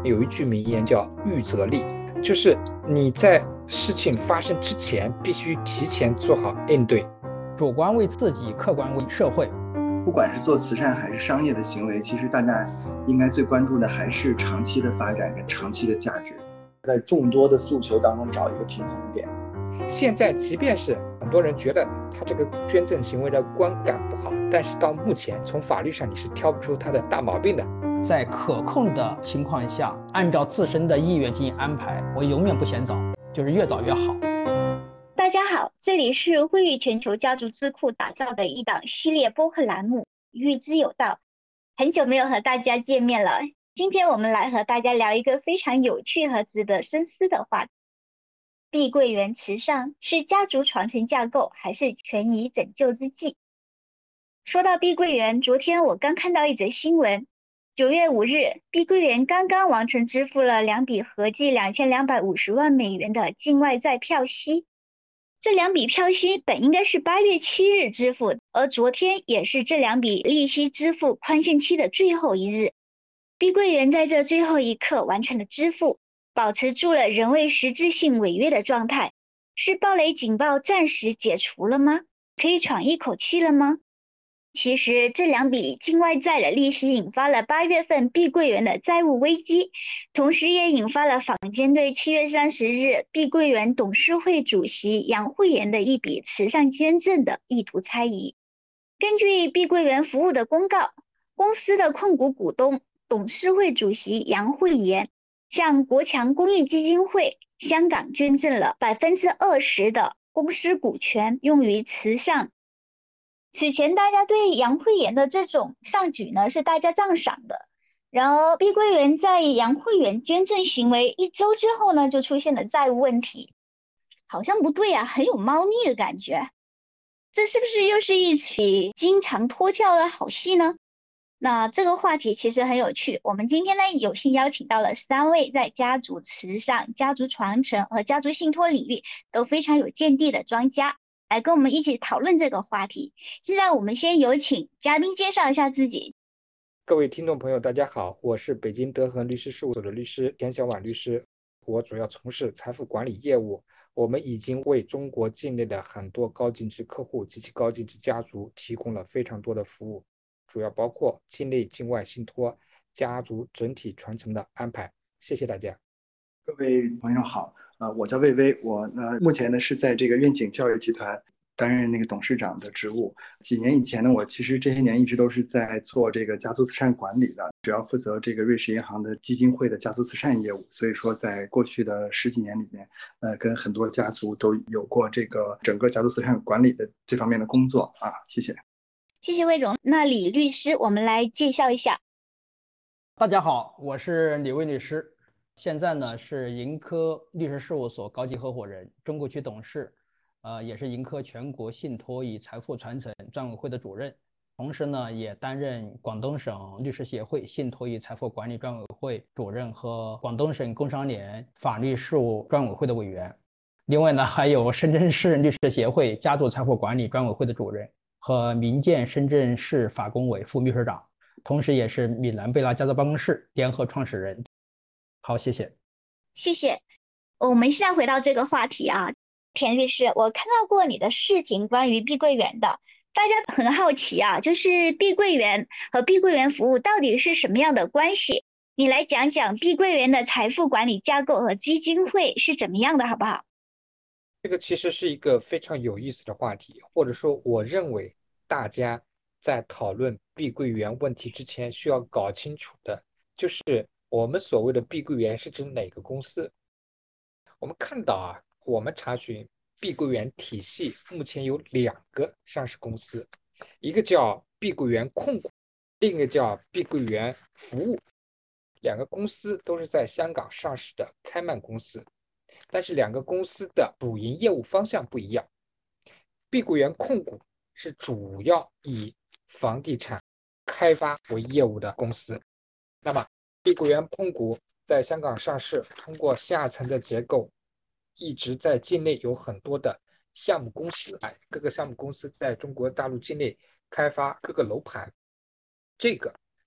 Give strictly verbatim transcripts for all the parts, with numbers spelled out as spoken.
有一句名言叫预则立，就是你在事情发生之前必须提前做好应对。 主观为自己，客观为社会。 不管是做慈善还是商业的行为，其实大家应该最关注的还是长期的发展跟长期的价值，在众多的诉求当中找一个平衡点。 现在即便是很多人觉得他这个捐赠行为的观感不好，但是到目前从法律上你是挑不出他的大毛病的。 在可控的情况下，按照自身的意愿进行安排，我永远不嫌早，就是越早越好。 大家好，这里是惠誉全球家族智库打造的一档系列播客栏目育之有道。很久没有和大家见面了，今天我们来和大家聊一个非常有趣和值得深思的话题：碧桂园慈善是家族传承架构，还是权宜拯救之计？说到碧桂园，昨天我刚看到一则新闻，九月五日，碧桂园刚刚完成支付了两笔合计两千两百五十万美元的境外债票息。这两笔票息本应该是八月七日支付，而昨天也是这两笔利息支付宽限期的最后一日。碧桂园在这最后一刻完成了支付，保持住了仍未实质性违约的状态。是暴雷警报暂时解除了吗？可以喘一口气了吗？其实这两笔境外债的利息引发了八月份碧桂园的债务危机，同时也引发了坊间对七月三十日碧桂园董事会主席杨惠妍的一笔慈善捐赠的意图猜疑。根据碧桂园服务的公告，公司的控股股东、董事会主席杨惠妍向国强公益基金会香港捐赠了 百分之二十 的公司股权用于慈善。此前大家对杨惠妍的这种善举呢是大家赞赏的，然而碧桂园在杨惠妍捐赠行为一周之后呢就出现了债务问题，好像不对啊，很有猫腻的感觉。这是不是又是一曲经常脱壳的好戏呢？那这个话题其实很有趣，我们今天呢有幸邀请到了三位在家族慈善、家族传承和家族信托领域都非常有见地的专家，来跟我们一起讨论这个话题。现在我们先有请嘉宾介绍一下自己。 各位听众朋友大家好，我是北京德恒律师事务所的律师田小婉律师，我主要从事财富管理业务。我们已经为中国境内的很多高净值客户及其高净值家族提供了非常多的服务，主要包括境内境外信托、家族整体传承的安排。谢谢大家。 各位朋友好，呃，我叫魏巍，我呢目前呢是在这个愿景教育集团担任那个董事长的职务。几年以前呢，我其实这些年一直都是在做这个家族慈善管理的，主要负责这个瑞士银行的基金会的家族慈善业务。所以说，在过去的十几年里面，呃，跟很多家族都有过这个整个家族慈善管理的这方面的工作啊。谢谢。 谢谢魏总。那李律师，我们来介绍一下。 大家好，我是李卫律师，现在呢是盈科律师事务所高级合伙人、中国区董事，呃，也是盈科全国信托与财富传承专委会的主任，同时呢也担任广东省律师协会信托与财富管理专委会主任和广东省工商联法律事务专委会的委员。另外呢，还有深圳市律师协会家族财富管理专委会的主任和民建深圳市法工委副秘书长，同时也是米兰贝拉家族办公室联合创始人。好，谢谢。 谢谢。我们现在回到这个话题啊，田律师，我看到过你的视频关于碧桂园的，大家很好奇啊，就是碧桂园和碧桂园服务到底是什么样的关系？你来讲讲碧桂园的财富管理架构和基金会是怎么样的，好不好？ 这个其实是一个非常有意思的话题，或者说我认为大家在讨论碧桂园问题之前需要搞清楚的就是我们所谓的碧桂园是指哪个公司。我们看到啊，我们查询碧桂园体系目前有两个上市公司，一个叫碧桂园控股，另一个叫碧桂园服务。两个公司都是在香港上市的开曼公司，但是两个公司的主营业务方向不一样。碧桂园控股是主要以房地产开发为业务的公司，那么碧桂园控股在香港上市，通过下层的结构一直在境内有很多的项目公司，各个项目公司在中国大陆境内开发各个楼盘，这个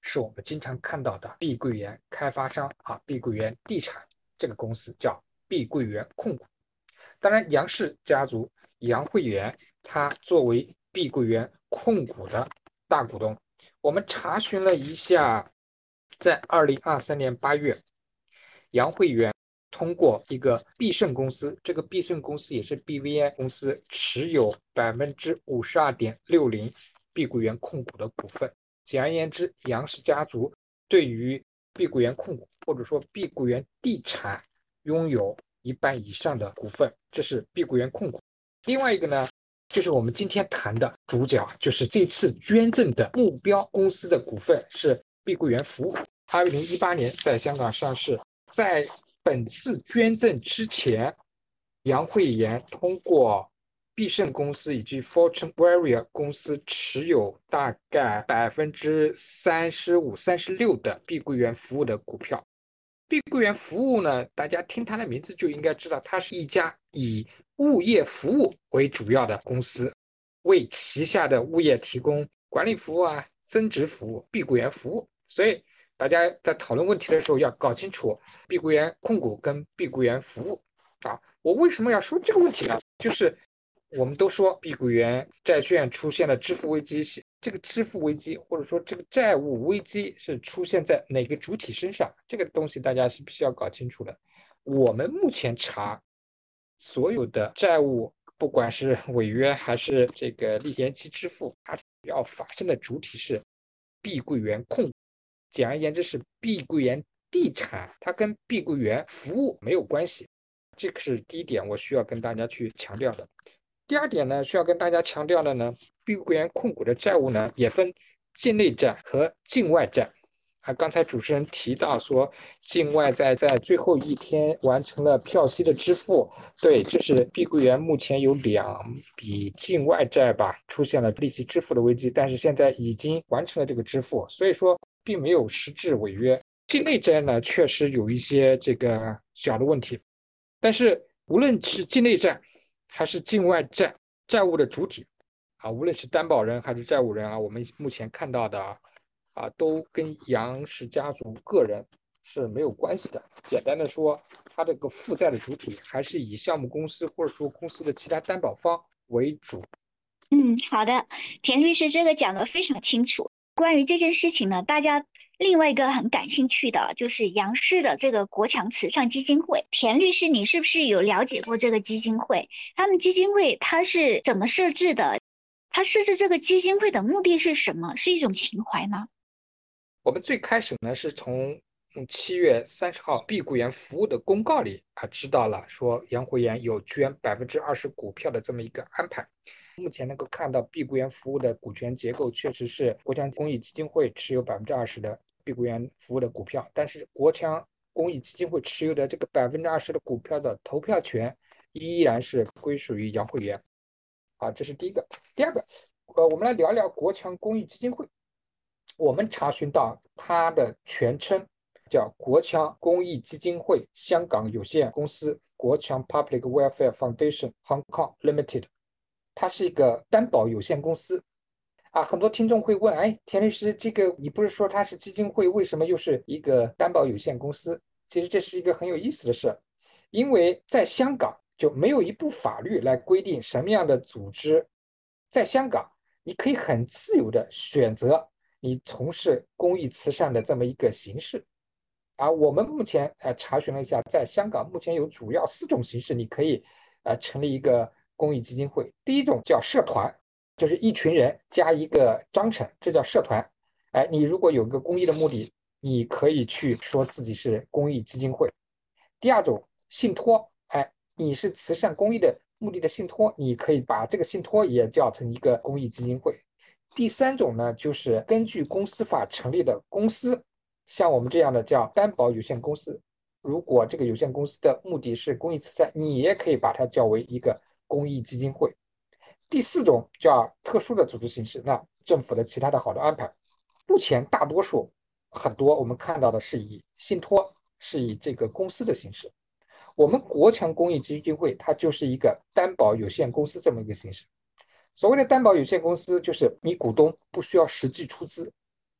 是我们经常看到的碧桂园开发商啊，碧桂园地产这个公司叫碧桂园控股。当然，杨氏家族杨惠元他作为碧桂园控股的大股东，我们查询了一下，在二零二三年八月，杨惠元通过一个必胜公司，这个必胜公司也是 B V I 公司持有百分之五十二点六零碧桂园控股的股份。简而言之，杨氏家族对于碧桂园控股或者说碧桂园地产拥有一半以上的股份，这是碧桂园控股。另外一个呢，就是我们今天谈的主角，就是这次捐赠的目标公司的股份是碧桂园服务。二零一八年在香港上市，在本次捐赠之前，杨惠妍通过必胜公司以及 Fortune Varia 公司持有大概百分之三十五、三十六的碧桂园服务的股票。碧桂园服务呢，大家听它的名字就应该知道，它是一家以物业服务为主要的公司，为旗下的物业提供管理服务啊、增值服务、碧桂园服务。所以大家在讨论问题的时候要搞清楚碧桂园控股跟碧桂园服务啊。我为什么要说这个问题呢？就是我们都说碧桂园债券出现了支付危机，这个支付危机或者说这个债务危机是出现在哪个主体身上？这个东西大家是必须要搞清楚的。我们目前查所有的债务，不管是违约还是这个延期支付，它主要发生的主体是碧桂园控股。简而言之是碧桂园地产，它跟碧桂园服务没有关系。这个是第一点，我需要跟大家去强调的。第二点呢，需要跟大家强调的呢，碧桂园控股的债务呢也分境内债和境外债。啊，刚才主持人提到说，境外债在最后一天完成了票息的支付。对，这是碧桂园目前有两笔境外债吧，出现了利息支付的危机，但是现在已经完成了这个支付，所以说并没有实质违约。境内债呢，确实有一些这个小的问题，但是无论是境内债还是境外债，债务的主体啊，无论是担保人还是债务人啊，我们目前看到的啊，都跟杨氏家族个人是没有关系的。简单的说，它这个负债的主体还是以项目公司或者说公司的其他担保方为主。 嗯，好的，田律师这个讲得非常清楚。关于这件事情呢，大家另外一个很感兴趣的就是杨氏的这个国强慈善基金会。田律师，你是不是有了解过这个基金会？他们基金会它是怎么设置的？它设置这个基金会的目的是什么？是一种情怀吗？ 我们最开始呢是从七月三十号碧桂园服务的公告里啊知道了，说杨惠妍有捐百分之二十股票的这么一个安排。目前能够看到碧桂园服务的股权结构确实是国强公益基金会持有百分之二十的碧桂园服务的股票，但是国强公益基金会持有的这个百分之二十的股票的投票权依然是归属于杨惠妍。啊，这是第一个。第二个，呃，我们来聊聊国强公益基金会。我们查询到它的全称叫国强公益基金会香港有限公司，国强 Public Welfare Foundation Hong Kong Limited， 它是一个担保有限公司。啊，很多听众会问，哎，田律师，这个你不是说它是基金会，为什么又是一个担保有限公司？其实这是一个很有意思的事，因为在香港就没有一部法律来规定什么样的组织，在香港你可以很自由的选择你从事公益慈善的这么一个形式。啊，我们目前呃查询了一下，在香港目前有主要四种形式，你可以呃成立一个公益基金会。第一种叫社团，就是一群人加一个章程，这叫社团。哎，你如果有个公益的目的，你可以去说自己是公益基金会。第二种信托，哎，你是慈善公益的目的的信托，你可以把这个信托也叫成一个公益基金会。第三种呢，就是根据公司法成立的公司，像我们这样的叫担保有限公司。如果这个有限公司的目的是公益慈善，你也可以把它叫为一个公益基金会。第四种叫特殊的组织形式，那政府的其他的好的安排。目前大多数很多我们看到的是以信托，是以这个公司的形式。我们国强公益基金会它就是一个担保有限公司这么一个形式。所谓的担保有限公司，就是你股东不需要实际出资，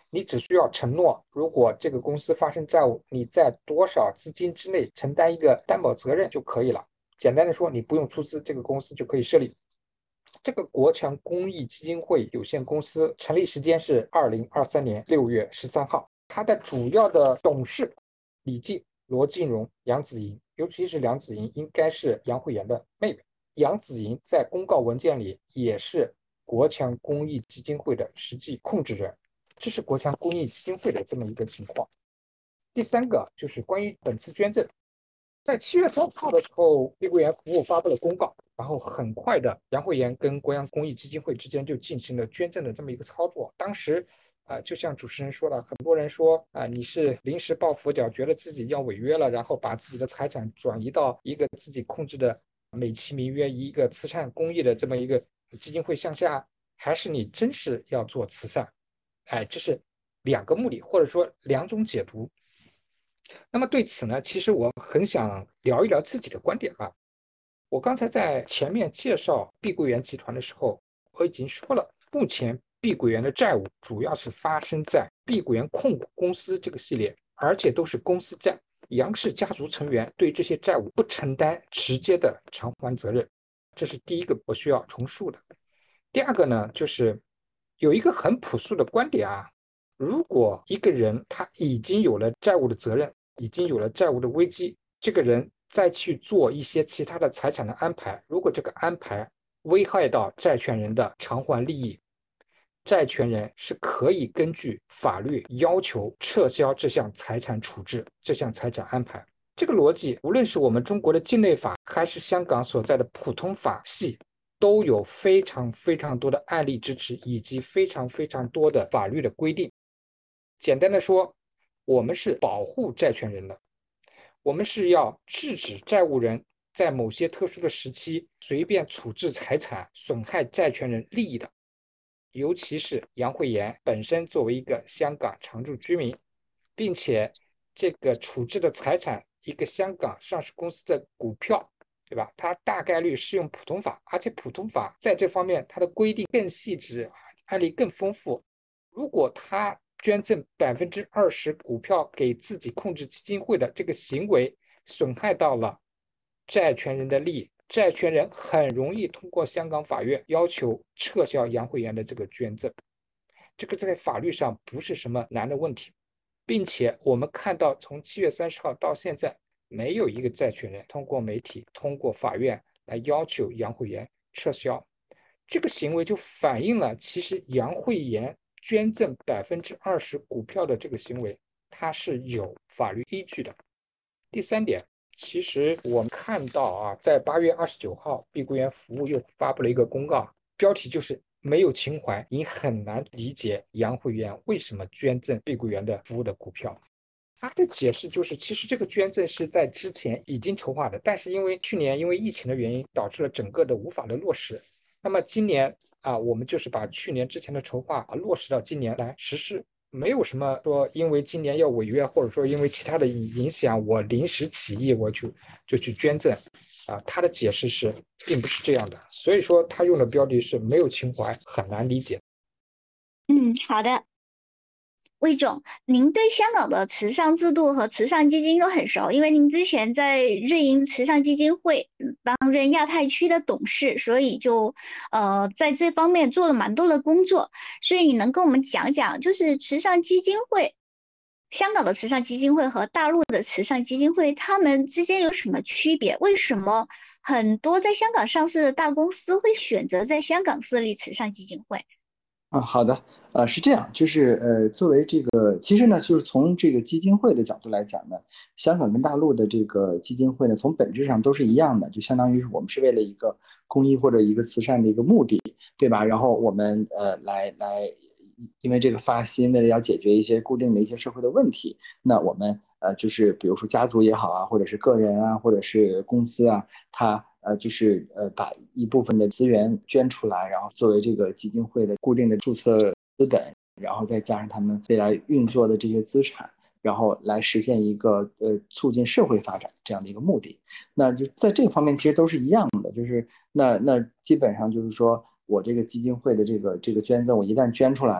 你只需要承诺，如果这个公司发生债务，你在多少资金之内承担一个担保责任就可以了。简单的说，你不用出资，这个公司就可以设立。这个国强公益基金会有限公司成立时间是二零二三年六月十三号，它的主要的董事李静、罗金荣、杨子莹，尤其是梁子莹应该是杨慧妍的妹妹。杨子莹在公告文件里也是国强公益基金会的实际控制人，这是国强公益基金会的这么一个情况。第三个就是关于本次捐赠，在七月三号的时候，碧桂园服务发布了公告，然后很快的，杨慧妍跟国强公益基金会之间就进行了捐赠的这么一个操作。当时啊、呃，就像主持人说了，很多人说啊、呃，你是临时抱佛脚，觉得自己要违约了，然后把自己的财产转移到一个自己控制的美其名曰一个慈善公益的这么一个基金会向下，还是你真是要做慈善？哎，这是两个目的，或者说两种解读。那么对此呢，其实我很想聊一聊自己的观点啊。我刚才在前面介绍碧桂园集团的时候，我已经说了，目前碧桂园的债务主要是发生在碧桂园控股公司这个系列，而且都是公司债，杨氏家族成员对这些债务不承担直接的偿还责任，这是第一个我需要重述的。第二个呢，就是有一个很朴素的观点啊，如果一个人他已经有了债务的责任，已经有了债务的危机，这个人再去做一些其他的财产的安排，如果这个安排危害到债权人的偿还利益，债权人是可以根据法律要求撤销这项财产处置、这项财产安排。这个逻辑，无论是我们中国的境内法，还是香港所在的普通法系，都有非常非常多的案例支持，以及非常非常多的法律的规定。简单的说，我们是保护债权人的，我们是要制止债务人在某些特殊的时期随便处置财产，损害债权人利益的。尤其是杨慧妍本身作为一个香港常住居民，并且这个处置的财产，一个香港上市公司的股票，对吧？它大概率适用普通法，而且普通法在这方面它的规定更细致，案例更丰富。如果他捐赠百分之二十股票给自己控制基金会的这个行为，损害到了债权人的利益，债权人很容易通过香港法院要求撤销杨慧妍的这个捐赠。这个在法律上不是什么难的问题，并且我们看到从七月三十号到现在，没有一个债权人通过媒体、通过法院来要求杨慧妍撤销。这个行为就反映了，其实杨慧妍捐赠百分之二十股票的这个行为，它是有法律依据的。第三点，其实我们看到啊，在八月二十九号，碧桂园服务又发布了一个公告，标题就是没有情怀，你很难理解杨慧妍为什么捐赠碧桂园的服务的股票。他的解释就是，其实这个捐赠是在之前已经筹划的，但是因为去年因为疫情的原因，导致了整个的无法的落实。那么今年啊，我们就是把去年之前的筹划啊落实到今年来实施，没有什么说因为今年要违约，或者说因为其他的影响，我临时起意我就就去捐赠啊。他的解释是并不是这样的，所以说他用的标题是没有情怀，很难理解。 嗯，好的。魏总，您对香港的慈善制度和慈善基金都很熟，因为您之前在瑞银慈善基金会担任亚太区的董事，所以就呃在这方面做了蛮多的工作。所以你能跟我们讲讲，就是慈善基金会，香港的慈善基金会和大陆的慈善基金会，它们之间有什么区别？为什么很多在香港上市的大公司会选择在香港设立慈善基金会？ 啊，好的，呃，是这样，就是呃，作为这个，其实呢，就是从这个基金会的角度来讲呢，香港跟大陆的这个基金会呢，从本质上都是一样的，就相当于是我们是为了一个公益或者一个慈善的一个目的，对吧？然后我们呃来来，因为这个发心，为了要解决一些固定的一些社会的问题，那我们呃就是比如说家族也好啊，或者是个人啊，或者是公司啊，它。呃，就是呃，把一部分的资源捐出来，然后作为这个基金会的固定的注册资本，然后再加上他们未来运作的这些资产，然后来实现一个呃促进社会发展这样的一个目的。那就在这个方面其实都是一样的，就是那那基本上就是说我这个基金会的这个这个捐赠，我一旦捐出来了，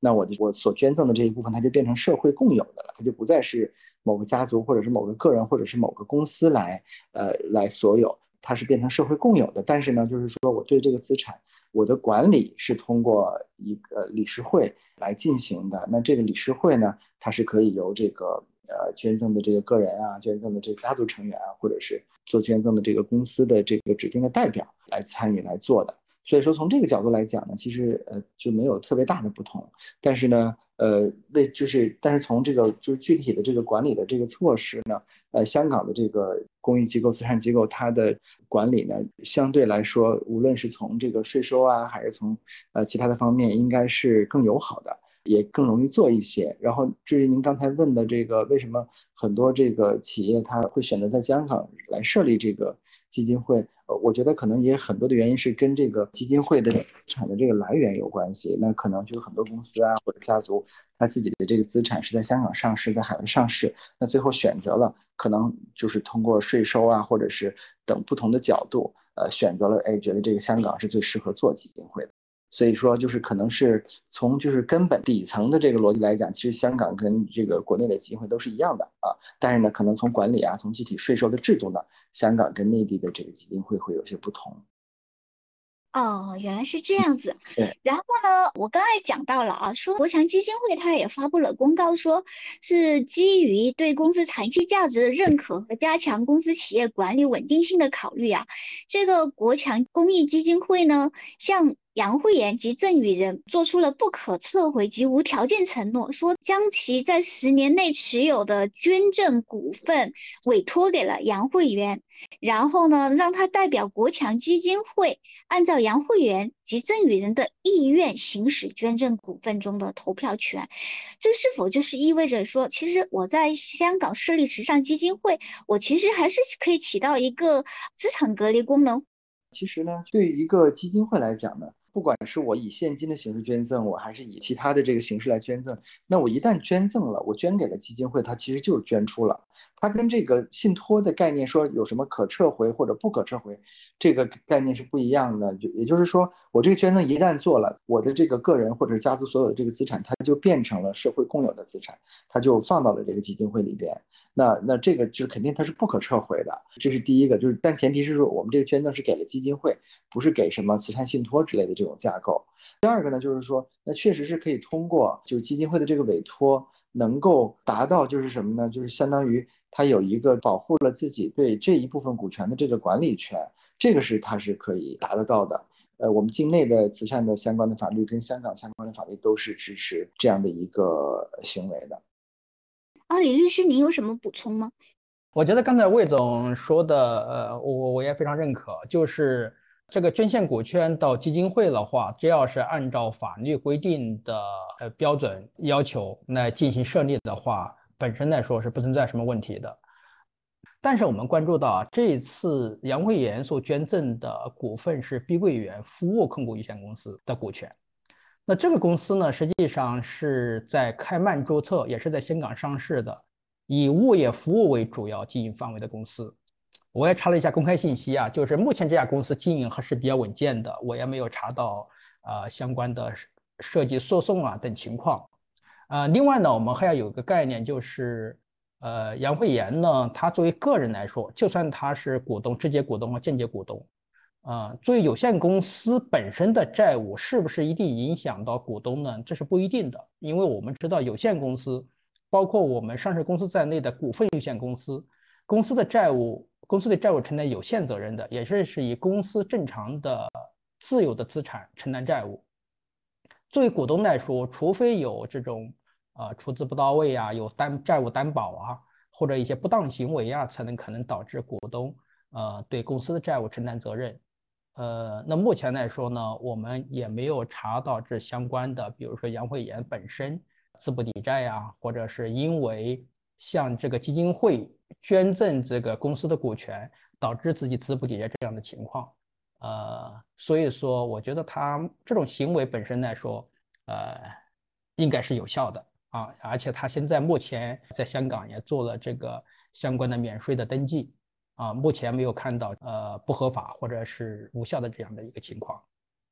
那我就我所捐赠的这一部分，它就变成社会共有的了，它就不再是某个家族或者是某个个人或者是某个公司来呃来所有，它是变成社会共有的。但是呢，就是说我对这个资产，我的管理是通过一个理事会来进行的。那这个理事会呢，它是可以由这个呃捐赠的这个个人啊，捐赠的这个家族成员啊，或者是做捐赠的这个公司的这个指定的代表来参与来做的。所以说从这个角度来讲呢，其实呃就没有特别大的不同。但是呢，呃为就是但是从这个就是具体的这个管理的这个措施呢，呃香港的这个公益机构、慈善机构，它的管理呢相对来说，无论是从这个税收啊，还是从呃其他的方面，应该是更友好的。也更容易做一些。然后至于您刚才问的这个，为什么很多这个企业它会选择在香港来设立这个基金会？呃，我觉得可能也很多的原因是跟这个基金会的资产的这个来源有关系。那可能就是很多公司啊或者家族，他自己的这个资产是在香港上市，在海外上市，那最后选择了可能就是通过税收啊，或者是等不同的角度，呃，选择了哎，觉得这个香港是最适合做基金会的。所以说，就是可能是从就是根本底层的这个逻辑来讲，其实香港跟这个国内的基金会都是一样的啊。但是呢，可能从管理啊，从具体税收的制度呢，香港跟内地的这个基金会会有些不同。 哦，原来是这样子。 对， 然后呢，我刚才讲到了啊，说国强基金会它也发布了公告，说是基于对公司长期价值的认可和加强公司企业管理稳定性的考虑啊，这个国强公益基金会呢，向杨惠妍及赠与人做出了不可撤回及无条件承诺，说将其在十年内持有的捐赠股份委托给了杨惠妍，然后呢，让他代表国强基金会按照杨惠妍及赠与人的意愿行使捐赠股份中的投票权。这是否就是意味着说，其实我在香港设立慈善基金会，我其实还是可以起到一个资产隔离功能？ 其实呢，对于一个基金会来讲呢，不管是我以现金的形式捐赠，我还是以其他的这个形式来捐赠，那我一旦捐赠了，我捐给了基金会，它其实就是捐出了。它跟这个信托的概念说有什么可撤回或者不可撤回，这个概念是不一样的。就也就是说，我这个捐赠一旦做了，我的这个个人或者家族所有的这个资产，它就变成了社会共有的资产，它就放到了这个基金会里边。那那这个就肯定它是不可撤回的，这是第一个，就是但前提是说我们这个捐赠是给了基金会，不是给什么慈善信托之类的这种架构。第二个呢，就是说那确实是可以通过就是基金会的这个委托，能够达到就是什么呢？就是相当于它有一个保护了自己对这一部分股权的这个管理权，这个是它是可以达得到的。呃，我们境内的慈善的相关的法律跟香港相关的法律都是支持这样的一个行为的。 啊，李律师，您有什么补充吗？ 我觉得刚才魏总说的，呃，我我也非常认可，就是这个捐献股权到基金会的话，只要是按照法律规定的呃标准要求来进行设立的话，本身来说是不存在什么问题的。但是我们关注到啊，这一次杨惠妍所捐赠的股份是碧桂园服务控股有限公司的股权。那这个公司呢，实际上是在开曼注册，也是在香港上市的，以物业服务为主要经营范围的公司。我也查了一下公开信息啊，就是目前这家公司经营还是比较稳健的，我也没有查到呃相关的涉及诉讼啊等情况。呃，另外呢，我们还要有一个概念，就是呃杨惠妍呢，她作为个人来说，就算她是股东、直接股东和间接股东。啊、呃，作为有限公司本身的债务是不是一定影响到股东呢？这是不一定的，因为我们知道有限公司，包括我们上市公司在内的股份有限公司，公司的债务，公司对债务承担有限责任的，也是是以公司正常的自有的资产承担债务。作为股东来说，除非有这种呃出资不到位啊，有担债务担保啊，或者一些不当行为啊，才能可能导致股东呃对公司的债务承担责任。呃，那目前来说呢，我们也没有查到这相关的，比如说杨惠妍本身资不抵债呀，或者是因为向这个基金会捐赠这个公司的股权，导致自己资不抵债这样的情况。呃，所以说，我觉得他这种行为本身来说，呃，应该是有效的啊，而且他现在目前在香港也做了这个相关的免税的登记。啊，目前没有看到呃不合法或者是无效的这样的一个情况。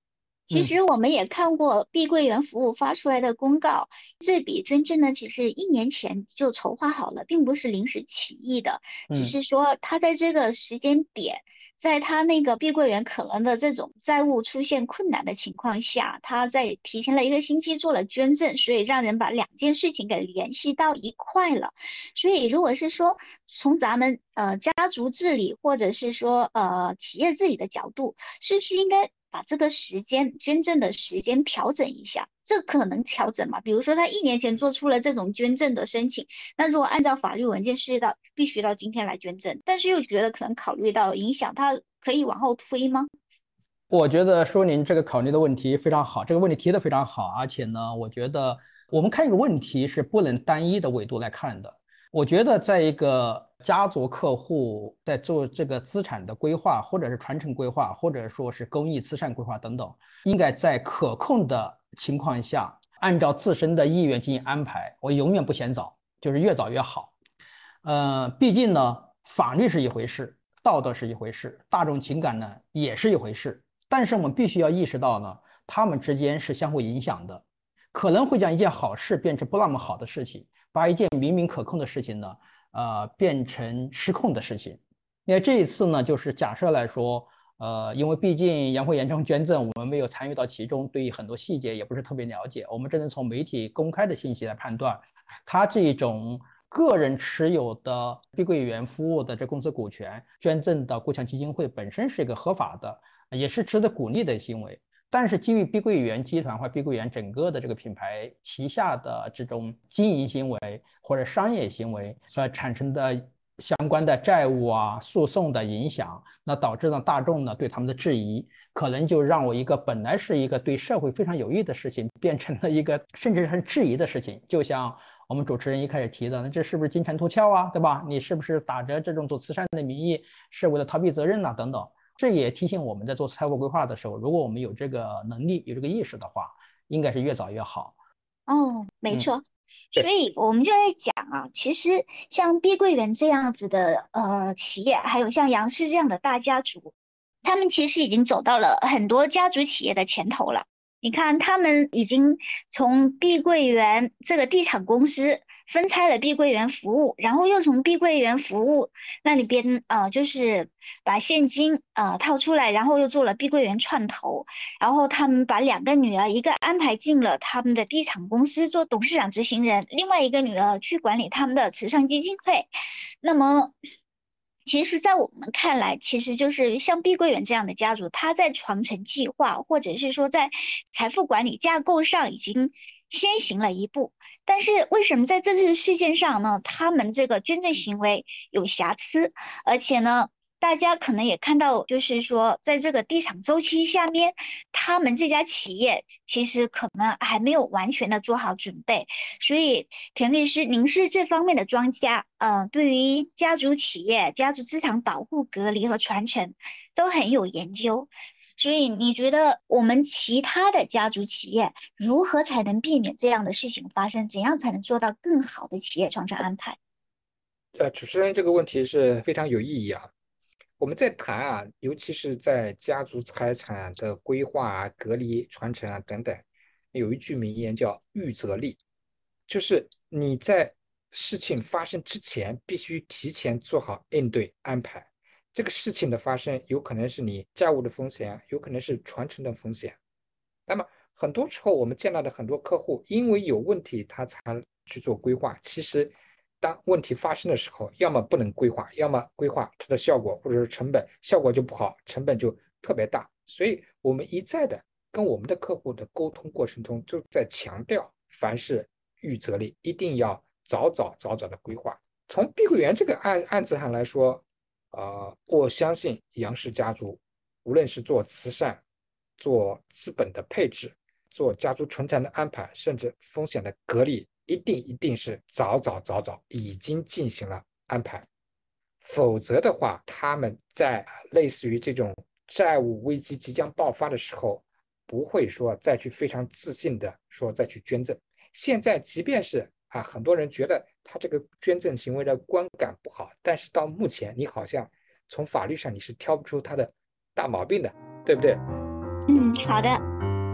其实我们也看过碧桂园服务发出来的公告，这笔捐赠呢，其实一年前就筹划好了，并不是临时起意的，只是说他在这个时间点，在他那个碧桂园可能的这种债务出现困难的情况下，他在提前了一个星期做了捐赠，所以让人把两件事情给联系到一块了。所以如果是说从咱们呃家族治理或者是说呃企业治理的角度，是不是应该把这个时间捐赠的时间调整一下？这可能调整嘛？比如说他一年前做出了这种捐赠的申请，那如果按照法律文件是到必须到今天来捐赠，但是又觉得可能考虑到影响，他可以往后推吗？ 我觉得说您这个考虑的问题非常好，这个问题提得非常好，而且呢，我觉得我们看一个问题是不能单一的维度来看的。我觉得在一个家族客户在做这个资产的规划，或者是传承规划，或者说是公益慈善规划等等，应该在可控的情况下，按照自身的意愿进行安排。我永远不嫌早，就是越早越好。呃，毕竟呢，法律是一回事，道德是一回事，大众情感呢也是一回事。但是我们必须要意识到呢，他们之间是相互影响的，可能会将一件好事变成不那么好的事情，把一件明明可控的事情呢，呃，变成失控的事情。因为这一次呢，就是假设来说，呃，因为毕竟杨慧妍这种捐赠，我们没有参与到其中，对于很多细节也不是特别了解，我们只能从媒体公开的信息来判断，它这一种个人持有的碧桂园服务的这公司股权捐赠到国强基金会本身是一个合法的，也是值得鼓励的行为。但是基于碧桂园集团或碧桂园整个的这个品牌旗下的这种经营行为或者商业行为所产生的相关的债务啊、诉讼的影响，那导致呢大众呢对他们的质疑，可能就让我一个本来是一个对社会非常有益的事情，变成了一个甚至很质疑的事情。就像我们主持人一开始提的，那这是不是金蝉脱壳啊，对吧？你是不是打着这种做慈善的名义，是为了逃避责任啊，等等。这也提醒我们在做财务规划的时候，如果我们有这个能力、有这个意识的话，应该是越早越好。 哦，没错。 嗯、 所以我们就在讲啊，其实像碧桂园这样子的呃企业，还有像杨氏这样的大家族，他们其实已经走到了很多家族企业的前头了。你看，他们已经从碧桂园这个地产公司分拆了碧桂园服务，然后又从碧桂园服务那里边呃，就是把现金呃套出来，然后又做了碧桂园创投，然后他们把两个女儿，一个安排进了他们的地产公司做董事长、执行人，另外一个女儿去管理他们的慈善基金会。那么其实，在我们看来，其实就是像碧桂园这样的家族，他在传承计划或者是说在财富管理架构上已经先行了一步。但是为什么在这次事件上呢，他们这个捐赠行为有瑕疵，而且呢，大家可能也看到，就是说在这个地产周期下面，他们这家企业其实可能还没有完全的做好准备。所以田律师，您是这方面的专家，呃，对于家族企业、家族资产保护、隔离和传承都很有研究。所以你觉得我们其他的家族企业如何才能避免这样的事情发生？怎样才能做到更好的企业传承安排？ 呃，主持人这个问题是非常有意义啊。我们在谈啊，尤其是在家族财产的规划啊、隔离、传承啊等等，有一句名言叫预则立，就是你在事情发生之前必须提前做好应对安排。这个事情的发生有可能是你债务的风险，有可能是传承的风险。那么很多时候我们见到的很多客户，因为有问题他才去做规划，其实当问题发生的时候，要么不能规划，要么规划它的效果或者是成本，效果就不好，成本就特别大。所以我们一再的跟我们的客户的沟通过程中，就在强调，凡是预则立，一定要早早早早的规划。从碧桂园这个案案子上来说，呃，我相信杨氏家族无论是做慈善、做资本的配置、做家族传承的安排，甚至风险的隔离，一定一定是早早早早已经进行了安排。否则的话，他们在类似于这种债务危机即将爆发的时候，不会说再去非常自信的说再去捐赠。现在即便是啊，很多人觉得他这个捐赠行为的观感不好，但是到目前你好像从法律上你是挑不出他的大毛病的，对不对？ 嗯，好的。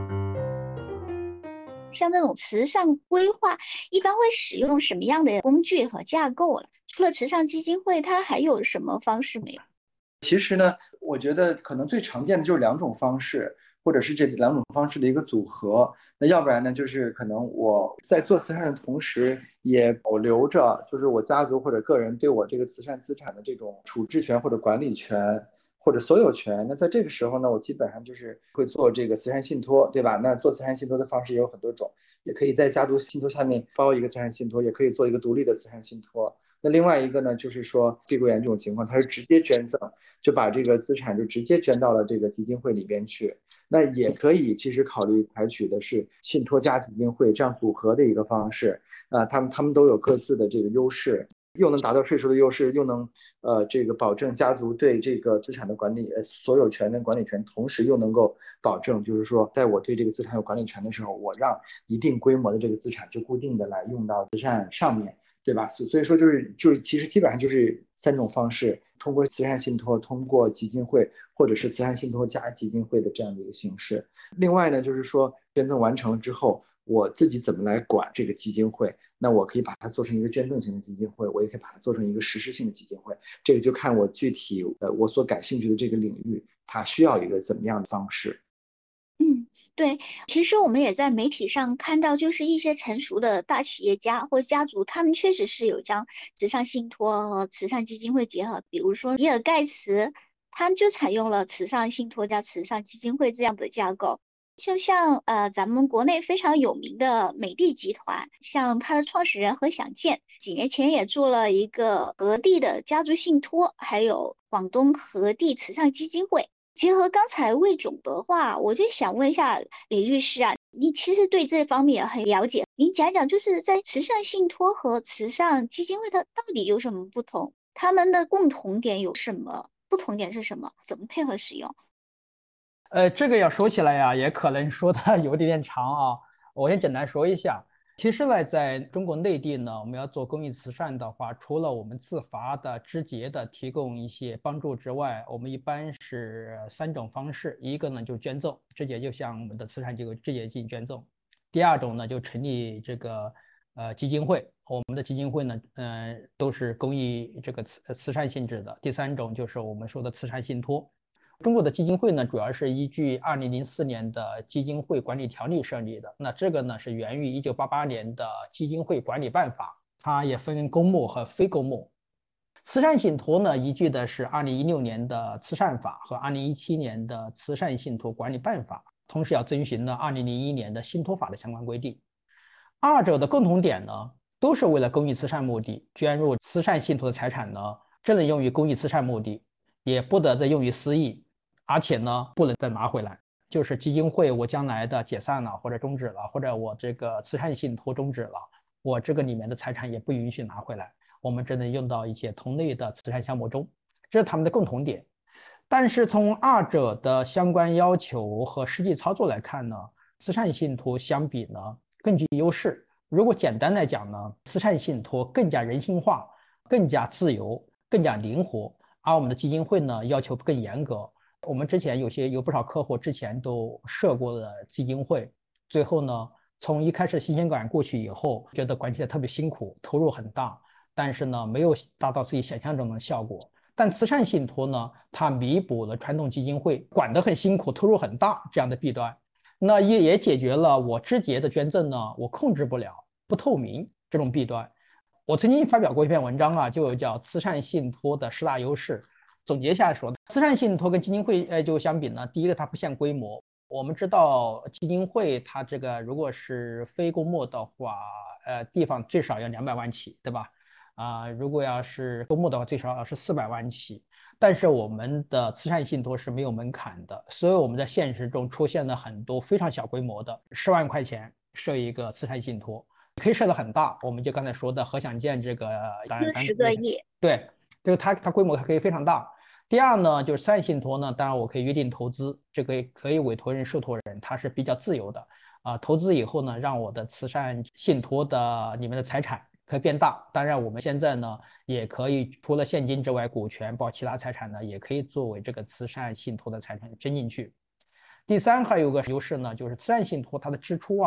像这种慈善规划，一般会使用什么样的工具和架构了？除了慈善基金会，它还有什么方式没有？ 其实呢，我觉得可能最常见的就是两种方式，或者是这两种方式的一个组合。那要不然呢，就是可能我在做慈善的同时，也保留着就是我家族或者个人对我这个慈善资产的这种处置权或者管理权或者所有权。那在这个时候呢，我基本上就是会做这个慈善信托，对吧？那做慈善信托的方式也有很多种，也可以在家族信托下面包一个慈善信托，也可以做一个独立的慈善信托。那另外一个呢，就是说碧桂园这种情况，它是直接捐赠，就把这个资产就直接捐到了这个基金会里边去。那也可以其实考虑采取的是信托加基金会这样组合的一个方式。啊、呃，他们他们都有各自的这个优势，又能达到税收的优势，又能呃这个保证家族对这个资产的管理呃所有权跟管理权，同时又能够保证就是说，在我对这个资产有管理权的时候，我让一定规模的这个资产就固定的来用到慈善上面。对吧？所所以说就是就是其实基本上就是三种方式，通过慈善信托，通过基金会，或者是慈善信托加基金会的这样的一个形式。另外呢，就是说捐赠完成了之后，我自己怎么来管这个基金会？那我可以把它做成一个捐赠型的基金会，我也可以把它做成一个实施性的基金会。这个就看我具体呃我所感兴趣的这个领域，它需要一个怎么样的方式。 嗯，对，其实我们也在媒体上看到，就是一些成熟的大企业家或家族，他们确实是有将慈善信托和慈善基金会结合。比如说比尔盖茨，他就采用了慈善信托加慈善基金会这样的架构。就像呃咱们国内非常有名的美的集团，像它的创始人何享健，几年前也做了一个和地的家族信托，还有广东和地慈善基金会。结合刚才魏总的话，我就想问一下李律师啊，你其实对这方面也很了解，您讲讲就是在慈善信托和慈善基金会它到底有什么不同？它们的共同点有什么？不同点是什么？怎么配合使用？ 呃，这个要说起来呀，也可能说的有点点长啊。我先简单说一下。其实呢，在中国内地呢，我们要做公益慈善的话，除了我们自发的、直接的提供一些帮助之外，我们一般是三种方式。一个呢就是捐赠，直接就向我们的慈善机构直接进行捐赠。第二种呢就成立这个呃基金会，我们的基金会呢，嗯、呃，都是公益这个慈慈善性质的。第三种就是我们说的慈善信托。中国的基金会呢，主要是依据二零零四年的基金会管理条例设立的。那这个呢，是源于一九八八年的基金会管理办法，它也分公募和非公募。慈善信托呢，依据的是二零一六年的慈善法和二零一七年的慈善信托管理办法，同时要遵循呢二零零一年的信托法的相关规定。二者的共同点呢，都是为了公益慈善目的，捐入慈善信托的财产呢，只能用于公益慈善目的，也不得再用于私益。而且呢，不能再拿回来。就是基金会我将来的解散了，或者终止了，或者我这个慈善信托终止了，我这个里面的财产也不允许拿回来，我们只能用到一些同类的慈善项目中，这是他们的共同点。但是从二者的相关要求和实际操作来看呢，慈善信托相比呢更具优势。如果简单来讲呢，慈善信托更加人性化，更加自由，更加灵活，而我们的基金会呢要求更严格。我们之前有些有不少客户之前都设过的基金会，最后呢，从一开始新鲜感过去以后，觉得管起来特别辛苦，投入很大，但是呢，没有达到自己想象中的效果。但慈善信托呢，它弥补了传统基金会管得很辛苦、投入很大这样的弊端，那也也解决了我直接的捐赠呢，我控制不了、不透明这种弊端。我曾经发表过一篇文章啊，就叫《慈善信托的十大优势》。总结下来说，慈善信托跟基金会呃就相比呢，第一个它不限规模。我们知道基金会它这个如果是非公募的话，呃地方最少要两百万起，对吧？啊、呃，如果要是公募的话，最少要是四百万起。但是我们的慈善信托是没有门槛的，所以我们在现实中出现了很多非常小规模的，十万块钱设一个慈善信托，可以设得很大。我们就刚才说的何享健这个，当然十个亿， 对，就是它它规模可以非常大。第二呢，就是慈善信托呢，当然我可以约定投资，这个可以委托人、受托人，他是比较自由的啊、呃。投资以后呢，让我的慈善信托的里面的财产可以变大。当然，我们现在呢，也可以除了现金之外，股权包括其他财产呢，也可以作为这个慈善信托的财产捐进去。第三，还有个优势呢，就是慈善信托它的支出啊，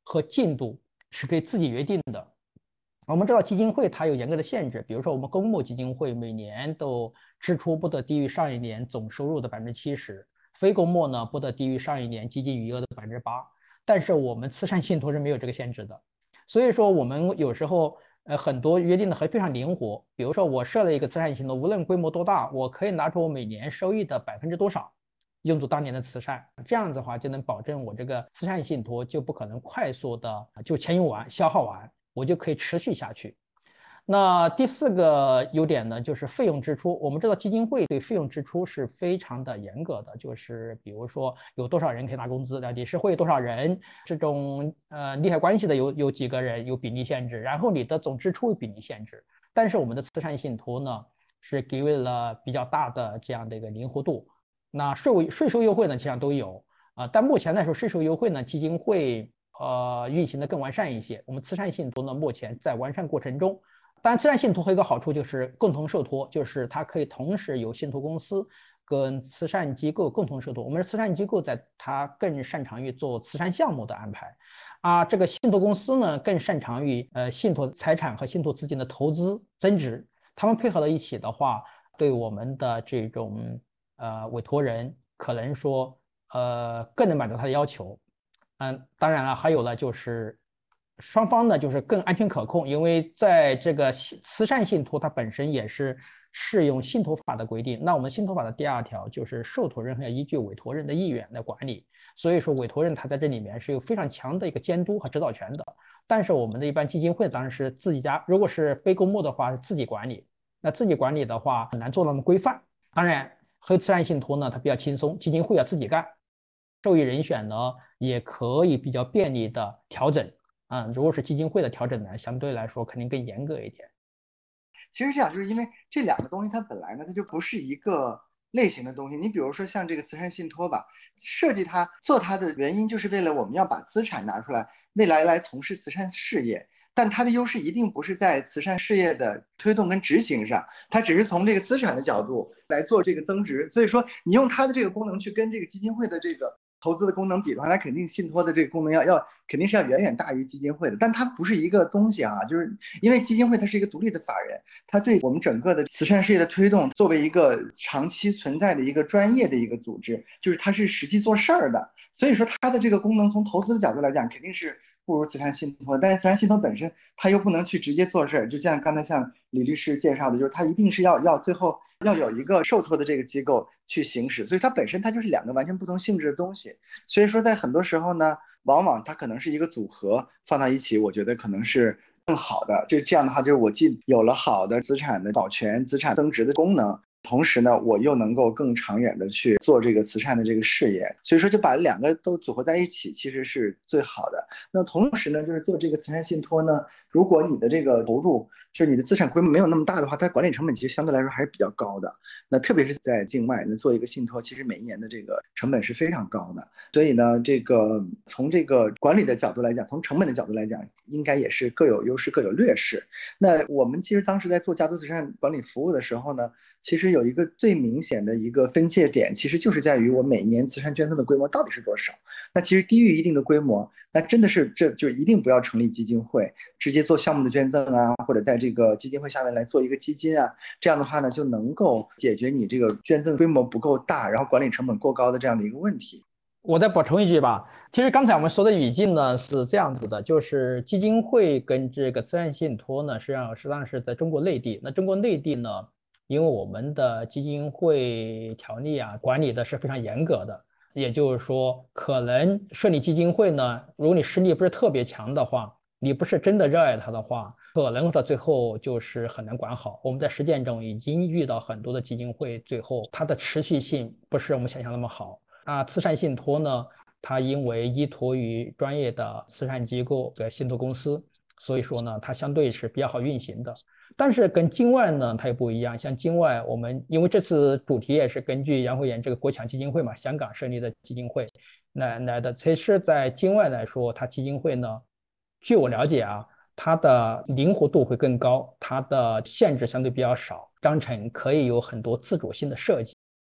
和进度是可以自己约定的。我们知道基金会它有严格的限制，比如说我们公募基金会每年都支出不得低于上一年总收入的百分之七十，非公募呢不得低于上一年基金余额的百分之八。但是我们慈善信托是没有这个限制的，所以说我们有时候呃很多约定的还非常灵活。比如说我设了一个慈善信托，无论规模多大，我可以拿出我每年收益的百分之多少，用作当年的慈善，这样子的话就能保证我这个慈善信托就不可能快速的就钱用完消耗完。我就可以持续下去。那第四个优点呢，就是费用支出。我们知道基金会对费用支出是非常的严格的，就是比如说有多少人可以拿工资的，理事会多少人，这种呃利害关系的有有几个人有比例限制，然后你的总支出有比例限制。但是我们的慈善信托呢，是给予了比较大的这样的一个灵活度。那税务税收优惠呢，其实上都有啊、呃，但目前来说税收优惠呢，基金会呃，运行的更完善一些。我们慈善信托呢，目前在完善过程中。当然，慈善信托还有一个好处就是共同受托，就是它可以同时由信托公司跟慈善机构共同受托。我们慈善机构在它更擅长于做慈善项目的安排，啊，这个信托公司呢更擅长于呃信托财产和信托资金的投资增值。他们配合到一起的话，对我们的这种呃委托人可能说呃更能满足他的要求。嗯，当然了，还有呢，就是双方呢就是更安全可控，因为在这个慈善信托它本身也是适用信托法的规定。那我们信托法的第二条就是受托人要依据委托人的意愿来管理，所以说委托人他在这里面是有非常强的一个监督和指导权的。但是我们的一般基金会当然是自己家，如果是非公募的话是自己管理，那自己管理的话很难做那么规范。当然和慈善信托呢它比较轻松，基金会要自己干。受益人选呢，也可以比较便利的调整啊、嗯。如果是基金会的调整呢，相对来说肯定更严格一点。 其实这样，就是因为这两个东西它本来呢，它就不是一个类型的东西。你比如说像这个慈善信托吧，设计它做它的原因就是为了我们要把资产拿出来，未来来从事慈善事业。但它的优势一定不是在慈善事业的推动跟执行上，它只是从这个资产的角度来做这个增值。所以说，你用它的这个功能去跟这个基金会的这个投资的功能比的话，它肯定信托的这个功能要要肯定是要远远大于基金会的。但它不是一个东西啊，就是因为基金会它是一个独立的法人，它对我们整个的慈善事业的推动，作为一个长期存在的一个专业的一个组织，就是它是实际做事儿的。所以说它的这个功能从投资的角度来讲，肯定是不如慈善信托。但是慈善信托本身它又不能去直接做事儿，就像刚才像李律师介绍的，就是它一定是要要最后要有一个受托的这个机构去行使，所以它本身它就是两个完全不同性质的东西。所以说在很多时候呢，往往它可能是一个组合放到一起，我觉得可能是更好的。就这样的话，就是我既有了好的资产的保全、资产增值的功能，同时呢，我又能够更长远的去做这个慈善的这个事业，所以说就把两个都组合在一起，其实是最好的。那同时呢，就是做这个慈善信托呢，如果你的这个投入，就是你的资产规模没有那么大的话，它管理成本其实相对来说还是比较高的。那特别是在境外，那做一个信托，其实每一年的这个成本是非常高的。所以呢，这个从这个管理的角度来讲，从成本的角度来讲，应该也是各有优势，各有劣势。那我们其实当时在做家族慈善管理服务的时候呢，其实有一个最明显的一个分界点，其实就是在于我每年慈善捐赠的规模到底是多少。那其实低于一定的规模，那真的是这就一定不要成立基金会，直接做项目的捐赠啊，或者在这个基金会下面来做一个基金啊，这样的话呢，就能够解决你这个捐赠规模不够大，然后管理成本过高的这样的一个问题。 我再补充一句吧，其实刚才我们说的语境呢是这样子的，就是基金会跟这个慈善信托呢，实际上实际上是在中国内地。那中国内地呢，因为我们的基金会条例啊，管理的是非常严格的，也就是说，可能设立基金会呢，如果你实力不是特别强的话，你不是真的热爱它的话，可能到最后就是很难管好。我们在实践中已经遇到很多的基金会，最后它的持续性不是我们想象那么好。啊，慈善信托呢，它因为依托于专业的慈善机构的信托公司，所以说呢，它相对是比较好运行的。但是跟境外呢，它也不一样。像境外，我们因为这次主题也是根据杨慧妍这个国强基金会嘛，香港设立的基金会来来的。其实，在境外来说，它基金会呢，据我了解啊，它的灵活度会更高，它的限制相对比较少，章程可以有很多自主性的设计。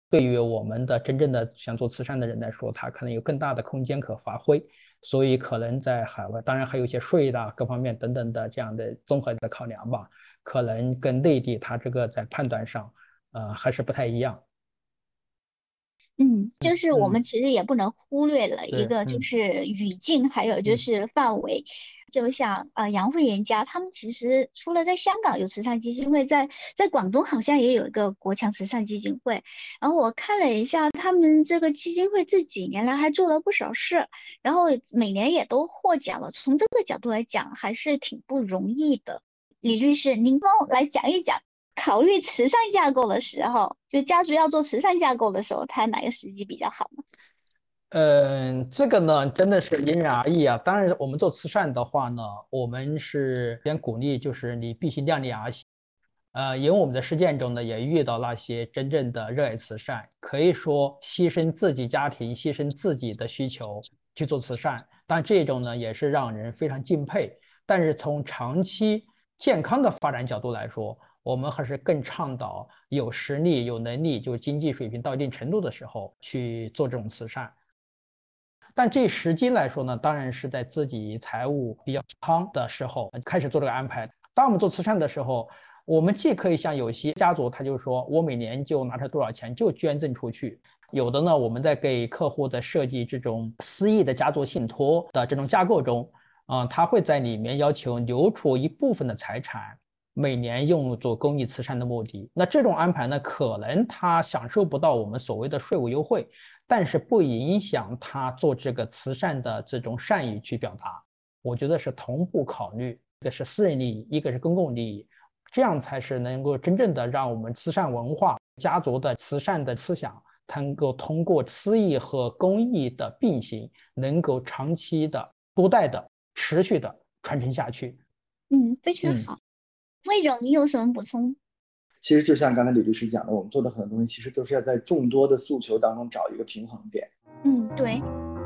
对于我们的真正的想做慈善的人来说，他可能有更大的空间可发挥，所以可能在海外，当然还有一些税的各方面等等的这样的综合的考量吧，可能跟内地它这个在判断上，呃，还是不太一样。 嗯，就是我们嗯， 其实也不能忽略了一对， 个，就嗯是语境，还有就嗯是范围。就像呃杨慧妍家，他们其实除了在香港有慈善基金会，在在广东好像也有一个国强慈善基金会。然后我看了一下，他们这个基金会这几年来还做了不少事，然后每年也都获奖了。从这个角度来讲，还是挺不容易的。李律师，您帮我来讲一讲。考虑慈善架构的时候，就家族要做慈善架构的时候，它哪个时机比较好呢？ 嗯，这个呢，真的是因人而异啊。当然，我们做慈善的话呢，我们是先鼓励，就是你必须量力而行。呃，因为我们的实践中呢，也遇到那些真正的热爱慈善，可以说牺牲自己家庭、牺牲自己的需求去做慈善，但这种呢，也是让人非常敬佩。但是从长期健康的发展角度来说，我们还是更倡导有实力、有能力，就经济水平到一定程度的时候去做这种慈善。但这时机来说呢，当然是在自己财务比较康的时候开始做这个安排。当我们做慈善的时候，我们既可以像有些家族，他就说我每年就拿出多少钱就捐赠出去。有的呢，我们在给客户的设计这种私益的家族信托的这种架构中，啊、呃，他会在里面要求留出一部分的财产，每年用作公益慈善的目的。那这种安排呢，可能他享受不到我们所谓的税务优惠，但是不影响他做这个慈善的这种善意去表达。我觉得是同步考虑，一个是私人利益，一个是公共利益，这样才是能够真正的让我们慈善文化、家族的慈善的思想，能够通过私益和公益的并行，能够长期的、多代的、持续的传承下去。 嗯，非常嗯。 好。魏总，你有什么补充？ 其实就像刚才李律师讲的，我们做的很多东西其实都是要在众多的诉求当中找一个平衡点。 嗯，对。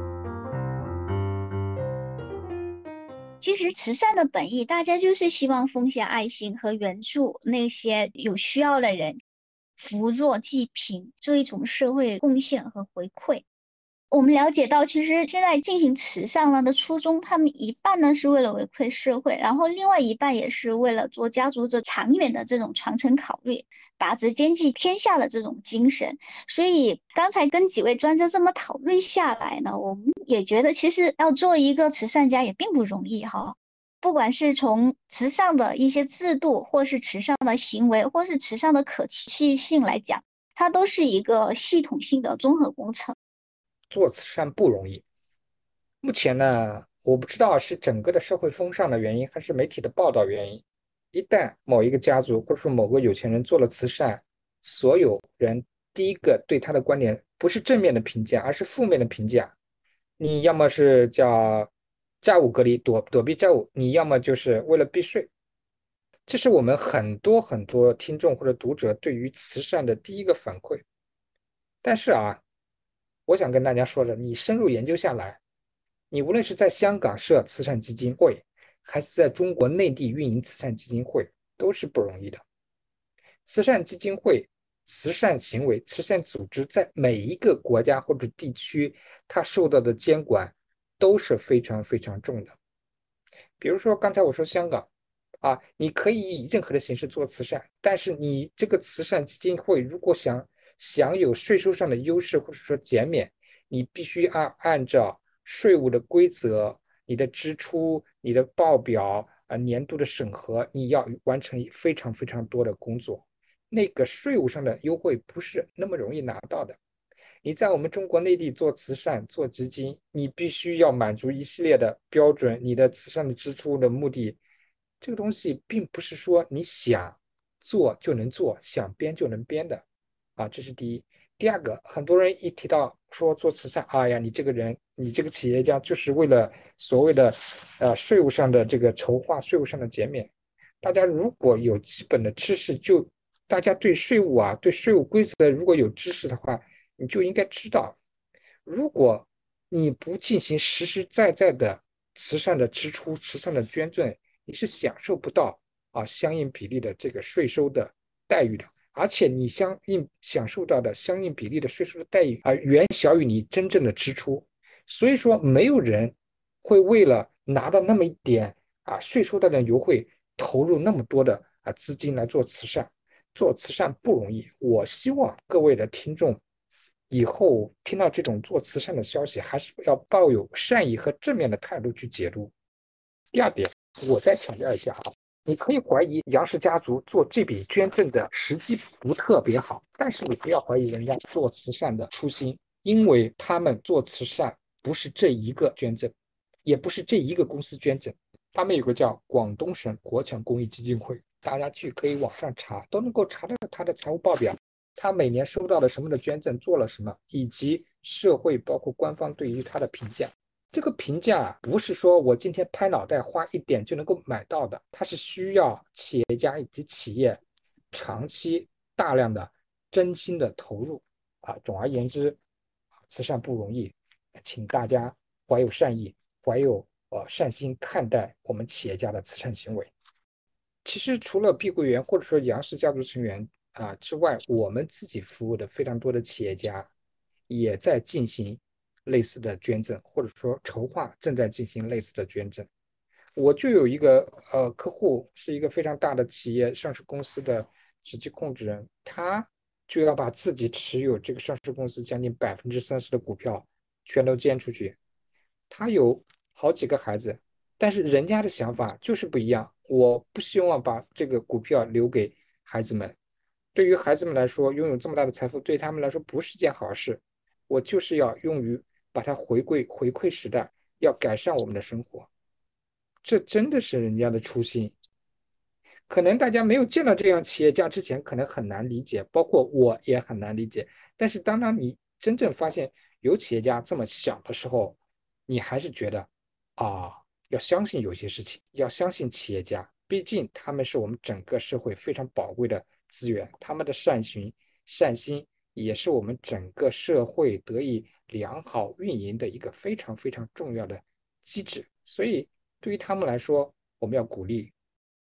其实慈善的本意，大家就是希望奉献爱心和援助那些有需要的人，扶弱济贫，做一种社会贡献和回馈。我们了解到，其实现在进行慈善了的初衷，他们一半呢是为了回馈社会，然后另外一半也是为了做家族这长远的这种传承考虑，达至兼济天下的这种精神。所以刚才跟几位专家这么讨论下来呢，我们也觉得其实要做一个慈善家也并不容易哈。不管是从慈善的一些制度，或是慈善的行为，或是慈善的可持续性来讲，它都是一个系统性的综合工程。 做慈善不容易。目前呢，我不知道是整个的社会风尚的原因，还是媒体的报道原因。一旦某一个家族或者说某个有钱人做了慈善，所有人第一个对他的观点不是正面的评价，而是负面的评价。你要么是叫债务隔离，躲躲避债务，你要么就是为了避税。这是我们很多很多听众或者读者对于慈善的第一个反馈。但是啊，我想跟大家说的，你深入研究下来，你无论是在香港设慈善基金会，还是在中国内地运营慈善基金会，都是不容易的。慈善基金会、慈善行为、慈善组织在每一个国家或者地区，它受到的监管都是非常非常重的。比如说刚才我说香港啊，你可以以任何的形式做慈善，但是你这个慈善基金会如果想享有税收上的优势或者说减免，你必须按按照税务的规则，你的支出、你的报表啊、年度的审核，你要完成非常非常多的工作。那个税务上的优惠不是那么容易拿到的。你在我们中国内地做慈善、做基金，你必须要满足一系列的标准，你的慈善的支出的目的，这个东西并不是说你想做就能做，想编就能编的啊，这是第一。第二个，很多人一提到说做慈善，哎呀，你这个人，你这个企业家就是为了所谓的呃税务上的这个筹划、税务上的减免。大家如果有基本的知识，就大家对税务啊、对税务规则如果有知识的话，你就应该知道，如果你不进行实实在在的慈善的支出、慈善的捐赠，你是享受不到啊相应比例的这个税收的待遇的。 而且你相应享受到的相应比例的税收的待遇啊，远小于你真正的支出。所以说，没有人会为了拿到那么一点啊税收的优惠，投入那么多的啊资金来做慈善。做慈善不容易，我希望各位的听众以后听到这种做慈善的消息，还是要抱有善意和正面的态度去解读。第二点，我再强调一下啊，你可以怀疑杨氏家族做这笔捐赠的时机不特别好，但是你不要怀疑人家做慈善的初心，因为他们做慈善不是这一个捐赠，也不是这一个公司捐赠，他们有个叫广东省国强公益基金会，大家去可以网上查，都能够查到他的财务报表，他每年收到了什么的捐赠，做了什么，以及社会包括官方对于他的评价。这个评价不是说我今天拍脑袋花一点就能够买到的，它是需要企业家以及企业长期大量的真心的投入啊。总而言之，慈善不容易，请大家怀有善意，怀有呃善心看待我们企业家的慈善行为。其实除了碧桂园或者说杨氏家族成员啊之外，我们自己服务的非常多的企业家也在进行类似的捐赠，或者说筹划正在进行类似的捐赠。我就有一个呃客户，是一个非常大的企业上市公司的实际控制人，他就要把自己持有这个上市公司将近百分之三十的股票全都捐出去。他有好几个孩子，但是人家的想法就是不一样。我不希望把这个股票留给孩子们，对于孩子们来说，拥有这么大的财富对他们来说不是件好事。我就是要用于把它回归回馈时代，要改善我们的生活。这真的是人家的初心。可能大家没有见到这样企业家之前，可能很难理解，包括我也很难理解。但是当当你真正发现有企业家这么想的时候，你还是觉得啊，要相信有些事情，要相信企业家，毕竟他们是我们整个社会非常宝贵的资源，他们的善行、善心也是我们整个社会得以良好运营的一个非常非常重要的机制。所以对于他们来说，我们要鼓励。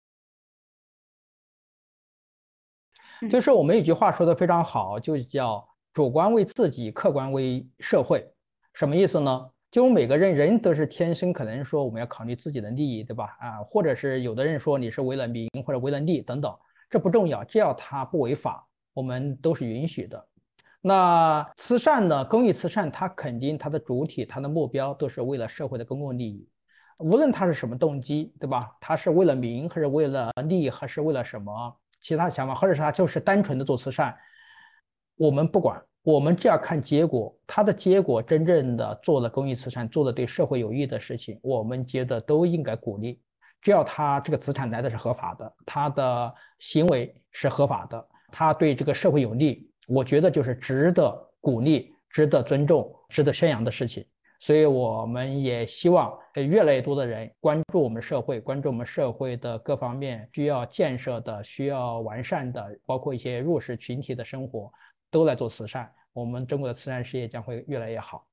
就是我们有句话说的非常好，就叫主观为自己，客观为社会。什么意思呢？就每个人人都是天生可能说我们要考虑自己的利益，对吧？啊，或者是有的人说你是为了名或者为了利等等，这不重要，只要它不违法，我们都是允许的。那慈善呢？公益慈善它肯定它的主体、它的目标都是为了社会的公共利益，无论它是什么动机，对吧？它是为了名，还是为了利，还是为了什么其他想法，或者是他就是单纯的做慈善，我们不管，我们只要看结果，他的结果真正的做了公益慈善，做了对社会有益的事情，我们觉得都应该鼓励。只要他这个资产来的是合法的，他的行为是合法的，他对这个社会有利，我觉得就是值得鼓励、值得尊重、值得宣扬的事情。所以我们也希望越来越多的人关注我们社会，关注我们社会的各方面需要建设的、需要完善的，包括一些弱势群体的生活，都来做慈善。我们中国的慈善事业将会越来越好。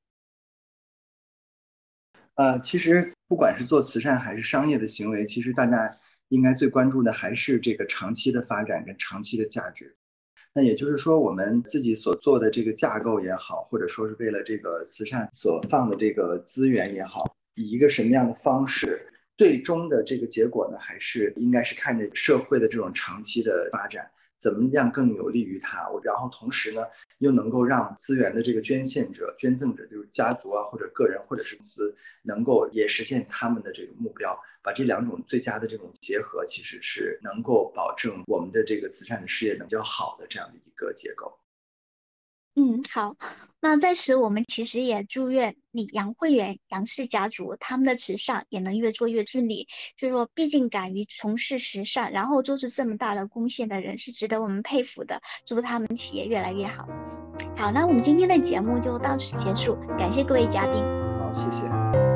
呃，其实不管是做慈善还是商业的行为，其实大家应该最关注的还是这个长期的发展跟长期的价值。那也就是说，我们自己所做的这个架构也好，或者说是为了这个慈善所放的这个资源也好，以一个什么样的方式，最终的这个结果呢，还是应该是看着社会的这种长期的发展，怎么样更有利于它，然后同时呢，又能够让资源的这个捐献者、捐赠者，就是家族啊，或者个人，或者是公司，能够也实现他们的这个目标。把这两种最佳的这种结合，其实是能够保证我们的这个慈善的事业能比较好的这样的一个结构。 嗯，好。那在此，我们其实也祝愿你杨慧媛、杨氏家族他们的慈善也能越做越顺利。就是说，毕竟敢于从事慈善，然后做出这么大的贡献的人，是值得我们佩服的。祝他们企业越来越好。好，那我们今天的节目就到此结束，感谢各位嘉宾。 好，谢谢。